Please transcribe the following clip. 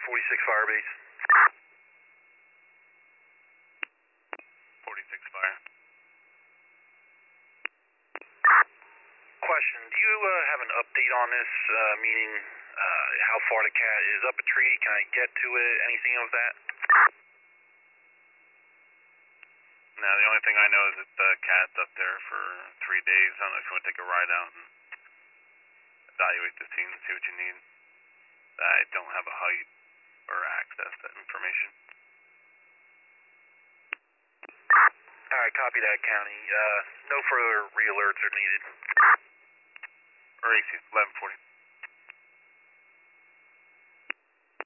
46 Firebase. 46 Fire. Question, do you have an update on this, meaning how far the cat is up a tree? Can I get to it? Anything of that? No, the only thing I know is that the cat's up there for 3 days. I don't know if you want to take a ride out and evaluate the scene and see what you need. I don't have a height or access to that information. Alright, copy that, County. No further re-alerts are needed. Or AC, 1140.